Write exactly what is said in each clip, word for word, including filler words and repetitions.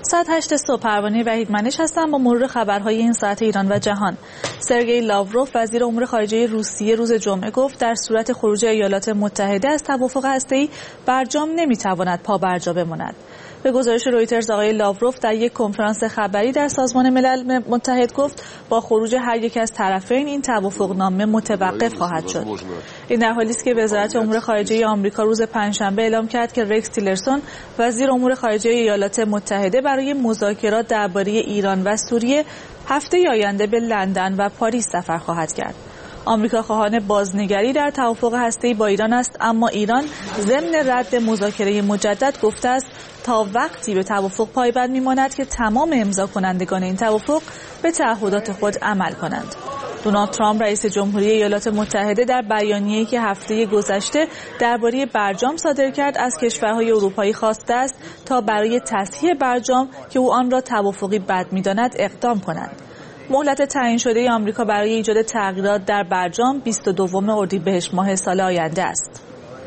ساعت هشت صبح پروانه وحید منش هستم با مرور خبرهای این ساعت ایران و جهان. سرگئی لاوروف وزیر امور خارجه روسیه روز جمعه گفت در صورت خروج ایالات متحده از توافق هسته‌ای برجام نمیتواند پابرجا بماند. به گزارش رویترز آقای لاوروف در یک کنفرانس خبری در سازمان ملل متحد گفت با خروج هر یک از طرفین این توافقنامه متوقف خواهد شد. این در حالی است که وزارت امور خارجه آمریکا روز پنجشنبه اعلام کرد که رکس تیلرسون وزیر امور خارجه ایالات متحده برای مذاکرات درباره ایران و سوریه هفته آینده به لندن و پاریس سفر خواهد کرد. آمریکا خواهان بازنگری در توافق هسته‌ای با ایران است، اما ایران ضمن رد مذاکره مجدد گفته است تا وقتی به توافق پایبند می‌ماند که تمام امضا کنندگان این توافق به تعهدات خود عمل کنند. دونالد ترامپ رئیس جمهوری ایالات متحده در بیانیه‌ای که هفته گذشته درباره برجام صادر کرد از کشورهای اروپایی خواسته است تا برای تصحیح برجام که او آن را توافقی بد می‌داند اقدام کنند. مهلت تعیین شده آمریکا برای ایجاد تغییرات در برجام بیست و دوم اردیبهشت ماه سال آینده است.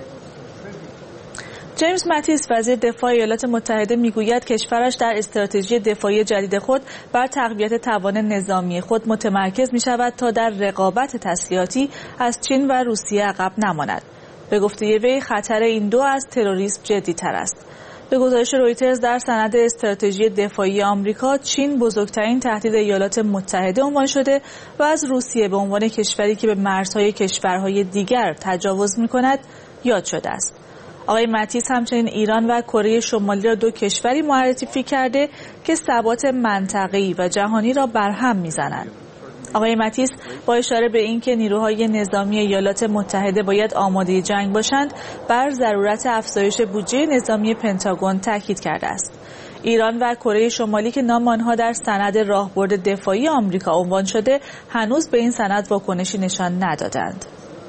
جیمز ماتیس وزیر دفاع ایالات متحده میگوید کشورش در استراتژی دفاعی جدید خود بر تقویت توان نظامی خود متمرکز می شود تا در رقابت تسلیحاتی از چین و روسیه عقب نماند. به گفته وی خطر این دو از تروریسم جدی تر است. به گزارش رویترز در سند استراتژی دفاعی آمریکا چین بزرگترین تهدید ایالات متحده عنوان شده و از روسیه به عنوان کشوری که به مرزهای کشورهای دیگر تجاوز می‌کند یاد شده است. آقای ماتیس همچنین ایران و کره شمالی را دو کشوری معرفی کرده که ثبات منطقه‌ای و جهانی را برهم می‌زنند. آقای ماتیس با اشاره به اینکه نیروهای نظامی ایالات متحده باید آماده جنگ باشند بر ضرورت افزایش بودجه نظامی پنتاگون تاکید کرده است. ایران و کره شمالی که نام آنها در سند راهبرد دفاعی آمریکا عنوان شده هنوز به این سند واکنشی نشان ندادند.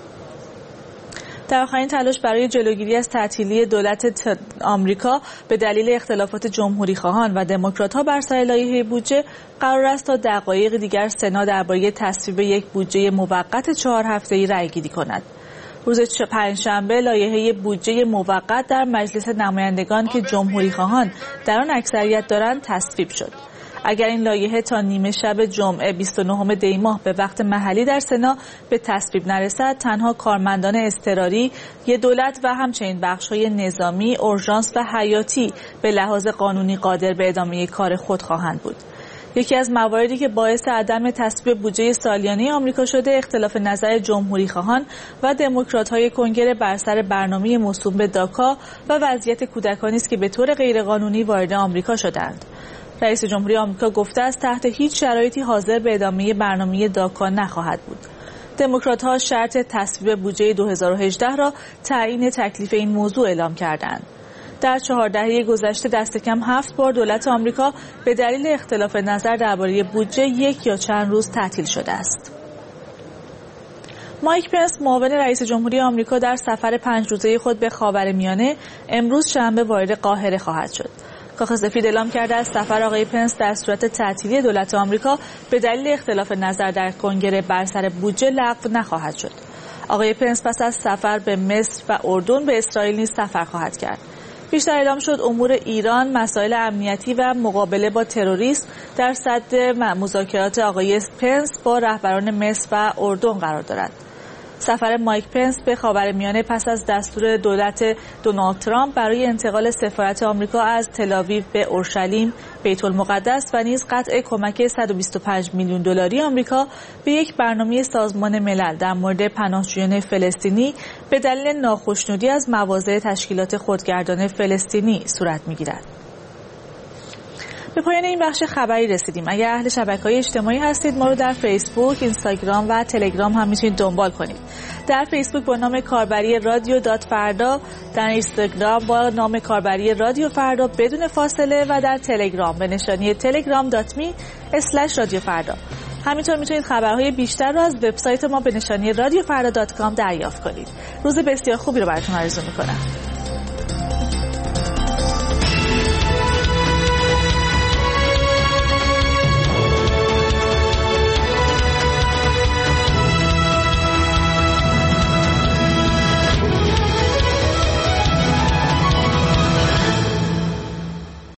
در آخرین تلاش برای جلوگیری از تعطیلی دولت آمریکا به دلیل اختلافات جمهوری خواهان و دموکرات‌ها بر سر لایحه بودجه قرار است تا دقایق دیگر سنا درباره تصویب یک بودجه موقت چهار هفته‌ای رأی‌گیری کند. روز پنجشنبه لایحه بودجه موقت در مجلس نمایندگان که جمهوری خواهان در آن اکثریت دارند تصویب شد. اگر این لایحه تا نیمه شب جمعه بیست و نهم دی ماه به وقت محلی در سنا به تصویب نرسد، تنها کارمندان اضطراری یک دولت و همچنین بخش‌های نظامی، اورژانس و حیاتی به لحاظ قانونی قادر به ادامه کار خود خواهند بود. یکی از مواردی که باعث عدم تصویب بودجه سالیانه آمریکا شده اختلاف نظر جمهوری خواهان و دموکرات‌های کنگره بر سر برنامه موسوم به داکا و وضعیت کودکانی است که به طور غیرقانونی وارد آمریکا شدند. رئیس جمهوری آمریکا گفته است تحت هیچ شرایطی حاضر به ادامه برنامه داکا نخواهد بود. دموکرات‌ها شرط تصویب بودجه دو هزار و هجده را تعیین تکلیف این موضوع اعلام کردند. در چهار دهه گذشته دست کم هفت بار دولت آمریکا به دلیل اختلاف نظر درباره بودجه یک یا چند روز تعطیل شده است. مایک پنس معاون رئیس جمهوری آمریکا در سفر پنج روزه خود به خاورمیانه امروز شنبه وارد قاهره خواهد شد. کاخ سفید اعلام کرده است سفر آقای پنس در صورت تعطیلی دولت آمریکا به دلیل اختلاف نظر در کنگره بر سر بودجه لغو نخواهد شد. آقای پنس پس از سفر به مصر و اردن به اسرائیل نیز سفر خواهد کرد. بیشتر اعلام شد امور ایران، مسائل امنیتی و مقابله با تروریسم در صدر مذاکرات آقای پنس با رهبران مصر و اردن قرار دارد. سفر مایک پنس به خاورمیانه پس از دستور دولت دونالد ترامپ برای انتقال سفارت آمریکا از تل‌آویو به اورشلیم، بیت المقدس و نیز قطع کمک صد و بیست و پنج میلیون دلاری آمریکا به یک برنامه سازمان ملل در مورد پناهجویان فلسطینی به دلیل ناخشنودی از مواضع تشکیلات خودگردان فلسطینی صورت می‌گیرد. به پایان این بخش خبری رسیدیم. اگر اهل شبکه‌های اجتماعی هستید ما رو در فیسبوک، اینستاگرام و تلگرام هم میتونید دنبال کنید. در فیسبوک با نام کاربری رادیو دات فردا، در اینستاگرام با نام کاربری رادیو فردا بدون فاصله و در تلگرام به نشانی تلگرام دات می اسلش رادیو فردا. همینطور میتونید خبرهای بیشتر رو از وبسایت ما به نشانی رادیو فردا دات کام دریافت کنید. روز بسیار خوبی رو براتون آرزو میکنم.